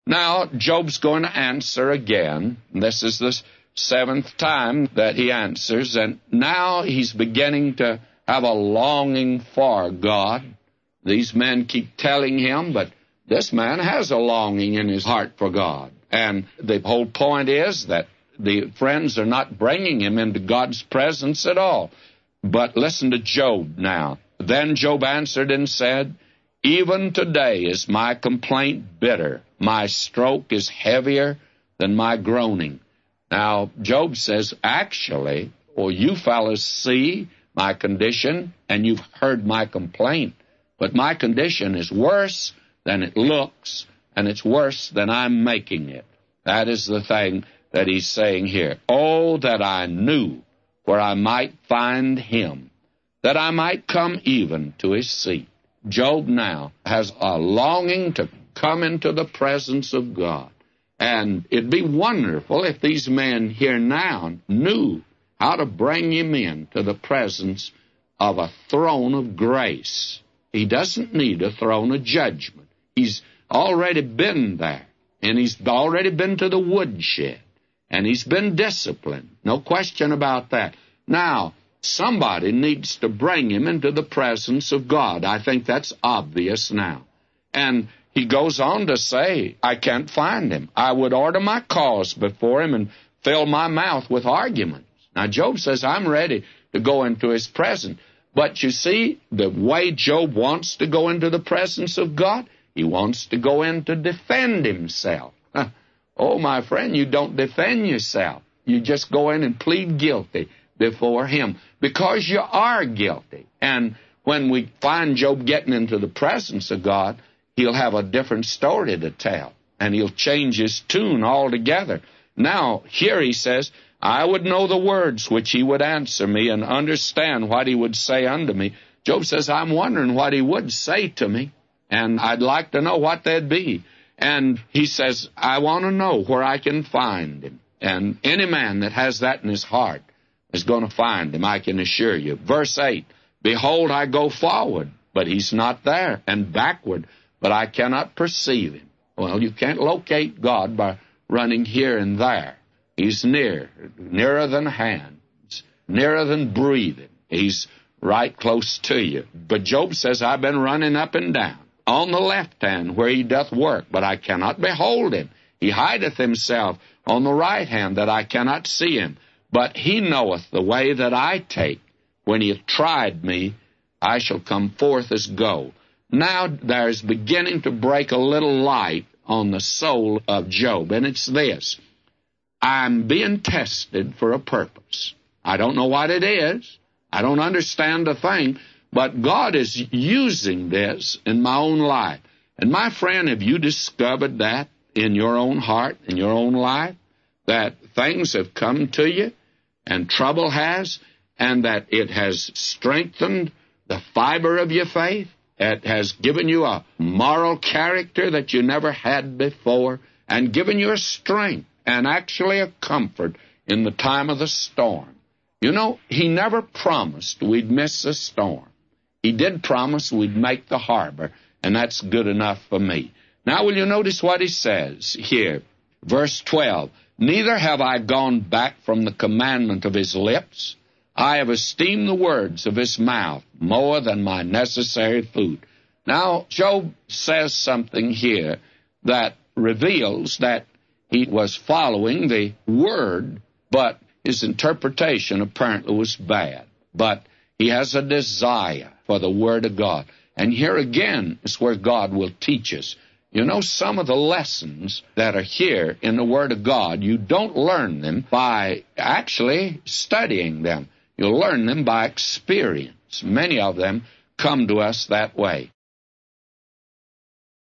Now, Job's going to answer again. This is the seventh time that he answers, and now he's beginning to have a longing for God. These men keep telling him, but this man has a longing in his heart for God. And the whole point is that the friends are not bringing him into God's presence at all. But listen to Job now. Then Job answered and said, even today is my complaint bitter. My stroke is heavier than my groaning. Now, Job says, actually, you fellas see my condition, and you've heard my complaint, but my condition is worse than it looks, and it's worse than I'm making it. That is the thing that he's saying here. Oh, that I knew where I might find him, that I might come even to his seat. Job now has a longing to come into the presence of God. And it'd be wonderful if these men here now knew how to bring him into the presence of a throne of grace. He doesn't need a throne of judgment. He's already been there, and he's already been to the woodshed, and he's been disciplined. No question about that. Now, somebody needs to bring him into the presence of God. I think that's obvious now. And he goes on to say, I can't find him. I would order my cause before him and fill my mouth with arguments. Now, Job says, I'm ready to go into his presence. But you see, the way Job wants to go into the presence of God, he wants to go in to defend himself. Oh, my friend, you don't defend yourself. You just go in and plead guilty before him because you are guilty. And when we find Job getting into the presence of God, he'll have a different story to tell, and he'll change his tune altogether. Now, here he says, I would know the words which he would answer me and understand what he would say unto me. Job says, I'm wondering what he would say to me, and I'd like to know what they'd be. And he says, I want to know where I can find him. And any man that has that in his heart is going to find him, I can assure you. Verse 8, behold, I go forward, but he's not there, and backward, but I cannot perceive him. Well, you can't locate God by running here and there. He's near, nearer than hands, nearer than breathing. He's right close to you. But Job says, I've been running up and down on the left hand where he doth work, but I cannot behold him. He hideth himself on the right hand that I cannot see him. But he knoweth the way that I take. When he hath tried me, I shall come forth as gold. Now there's beginning to break a little light on the soul of Job, and it's this. I'm being tested for a purpose. I don't know what it is. I don't understand a thing, but God is using this in my own life. And my friend, have you discovered that in your own heart, in your own life, that things have come to you and trouble has, and that it has strengthened the fiber of your faith? It has given you a moral character that you never had before, and given you a strength and actually a comfort in the time of the storm. You know, he never promised we'd miss a storm. He did promise we'd make the harbor, and that's good enough for me. Now, will you notice what he says here? Verse 12, neither have I gone back from the commandment of his lips. I have esteemed the words of his mouth more than my necessary food. Now, Job says something here that reveals that he was following the word, but his interpretation apparently was bad. But he has a desire for the word of God. And here again is where God will teach us. You know, some of the lessons that are here in the word of God, you don't learn them by actually studying them. You'll learn them by experience. Many of them come to us that way.